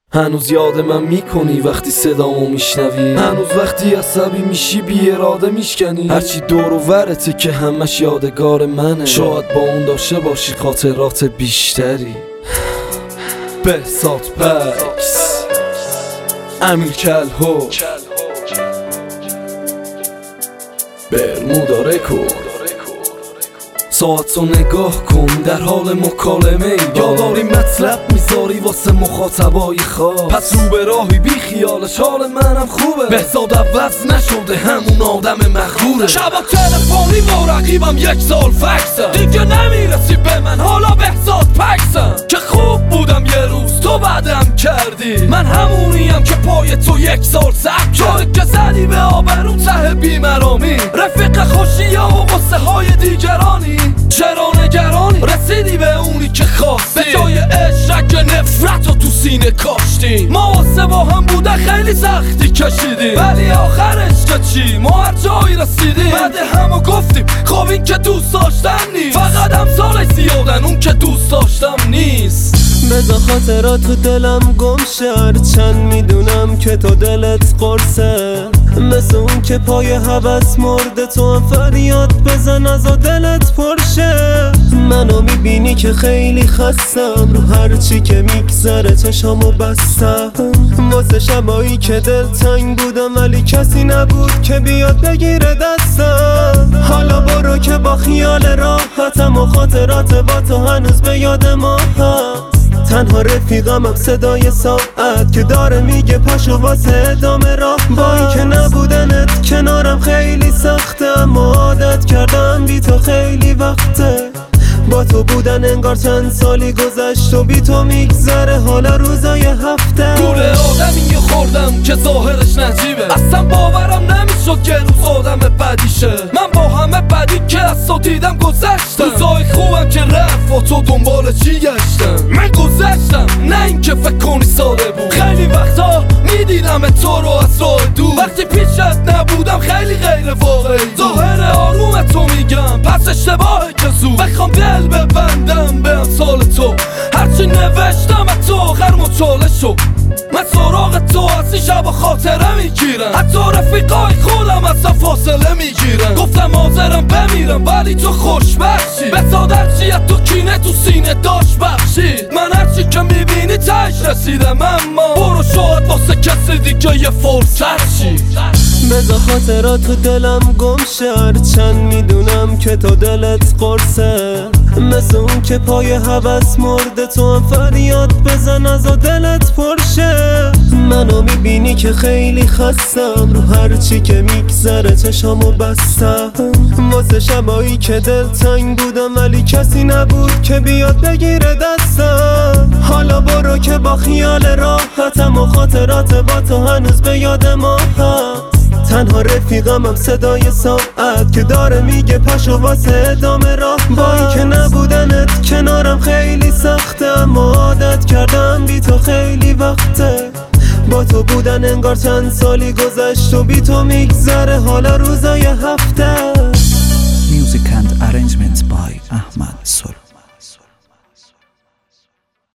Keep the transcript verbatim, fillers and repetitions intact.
هنوز یاد من میکنی وقتی صدامو میشنوی، هنوز وقتی عصبی میشی بی اراده میشکنی. هرچی دور و ورته که همش یادگار منه، شاید با اون داشته باشی خاطرات بیشتری. بهزاد پکس، امیر کلهو، برمودا رکورد. ساعتو نگاه کن در حال مکالمه ای، یاداری مطلب میذاری واسه مخاطبای خواه. پس رو به راهی بی خیالش حال منم خوبه، بهزاد عوض نشده همون آدم مغروره. شبا تلفنی با رقیبم یک سال فکسم، دیگه نمیرسی به من حالا بهزاد پکسم. که خوب بودم یه روز تو بعدم کردی، من همونیم که پای تو یک سال سخت شد. که زدی به آبرو ته بیمرامی، رفیق خوشی ها و قصه های دیگرانی. چرا نگرانی؟ رسیدی به اونی که خواستی، به جای عشق نفرت رو تو سینه کاشتی. ما واسه با هم بوده خیلی سختی کشیدیم، ولی آخرش که چی؟ ما هر جایی رسیدیم. بعد همو گفتیم خب این که دوست داشتن نیست، فقط هم سالش زیادن اون که دوست داشتم نیست. بذار خاطرات تو دلم گم شد، چند میدونم که تو دلت قرصه. مثل اون که پای هوس مرده تو هم فریاد بزن از دلت پرشه. منو میبینی که خیلی خستم، رو هرچی که میگذره چشامو بستم. واسه شبایی که دل تنگ بودم ولی کسی نبود که بیاد بگیره دستم. حالا برو که با خیال راحتم و خاطرات با تو هنوز به یاد ما هست. تنها رفیقمم صدای ساعت که داره میگه پاشو واسه ادامه راه. با این که نبودنت کنارم خیلی سخته، اما عادت کردم بی تو خیلی وقته. با تو بودن انگار چند سالی گذشت و بی تو میگذره حالا روزای هفته. گوله آدمی خوردم که ظاهرش نجیبه، اصلا باورم نمیشد که روز آدم بدیشه. من با همه بدی که از تو دیدم گذشتم، روزای خوبم که رفت و تو دنبال چی گشتم. من گذشتم نه این که فکر کنی ساده بود، خیلی وقتا میدیدم تو رو از راه دور. وقتی پیشت نبودم خیلی غیر واقعی، ظاهر آروم تو میگم پس اشتباهه که زود بخوام دل ببندم به امثال تو. هرچی نوشتم از تو آخر مچاله شد، من سراغ تو از این شب خاطره میگیرم. حتی رفیقای خودم از فاصله میگیرم. گفتم حاضرم بمیرم ولی تو خوشبخشی، بهزاد هرچی از تو کینه تو سینه داشت بخشید. من هرچی که میبینی تهش رسیدم، اما برو شاید واسه کسی دیگه یه فرصت چی. بذار خاطرات تو دلم گم شد، چند میدونم که تو دلت قرصه. مثل اون که پای هوس مرده تو هم فریاد بزن از دلت پرشه. منو میبینی که خیلی خستم، رو هرچی که میگذره چشامو بستم. واسه شبایی که دل تنگ بودم ولی کسی نبود که بیاد بگیره دستم. حالا برو که با خیال راحتم و خاطرات با تو هنوز به یاد ما هست. تنها رفیقمم صدای ساعت که داره میگه پاشو واسه ادامه راه. با این که نبودنت کنارم خیلی سخته، اما عادت کردم بی تو خیلی وقته. با تو بودن انگار چند سالی گذشت و بی تو میگذره حالا روزای هفته. Music and